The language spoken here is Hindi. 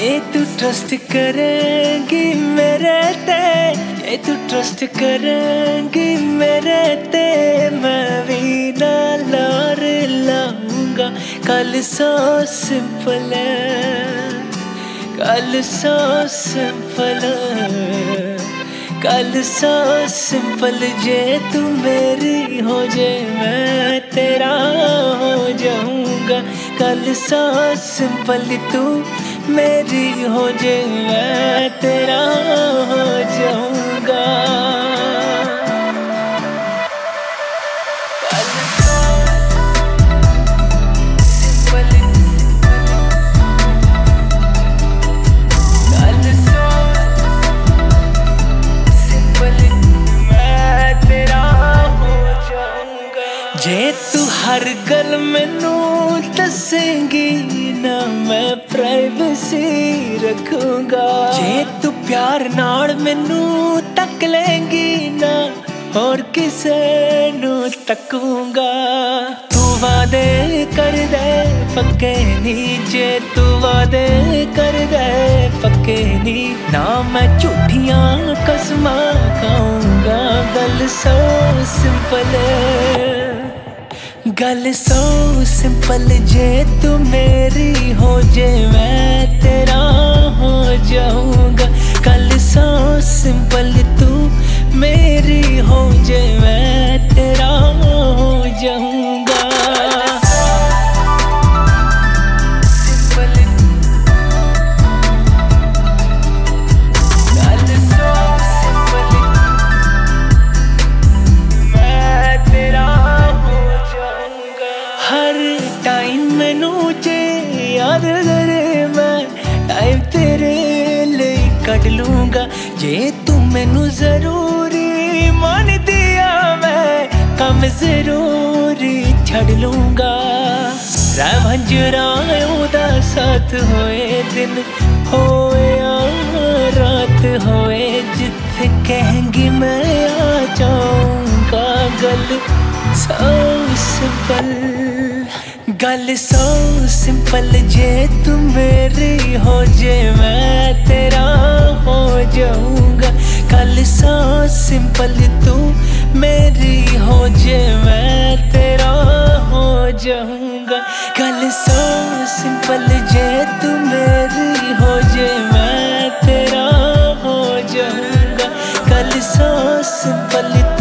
जे तू ट्रस्ट करेंगी मेरे ते, जे तू ट्रस्ट करेंगी मेरे ते, मैं भी ना लार लाऊंगा। कल सो सिंपल है, कल सो सिंपल है, कल सो सिंपल। जे तू मेरी हो जे मैं तेरा हो जाऊंगा। कल सो सिंपल तू मेरी हो जे मैं तेरा हो जाऊंगा। जे तू हर गल मैनू दसेंगी ना, मैं प्राइवेसी रखूंगा। जे तू प्यार नाल मैनू तक लेंगी ना, और किसे नू तकूंगा। तू वादे कर दे पक्के नी, जे तू वादे कर दे पक्के नी, ना मैं झूठियां कसमां खाऊंगा। गल सो सिंपल है, गल सो सिंपल। जे तू मेरी हो जे मैं तेरा हो जाऊंगा। गल सो सिंपल तू मेरी हो जे मैं तेरा हो जाऊंगा। हर टाइम मैनू जे याद करे, मैं टाइम तेरे लिए कट लूंगा। जे तू मैनू जरूरी मान दिया, मैं कम जरूरी छड़ लूंगा। रांझराओं दा साथ होए, दिन होए रात होए, जिथे कहेंगी मैं आ जाऊंगा। गल सो सिंपल, गल सो सिंपल। जे तू मेरी हो जे मैं तेरा हो जाऊंगा। गल सो सिंपल तू मेरी हो जे मैं तेरा हो जाऊंगा। गल सो सिंपल। जे तू मेरी हो जे मैं तेरा हो जाऊंगा। गल सो सिंपल।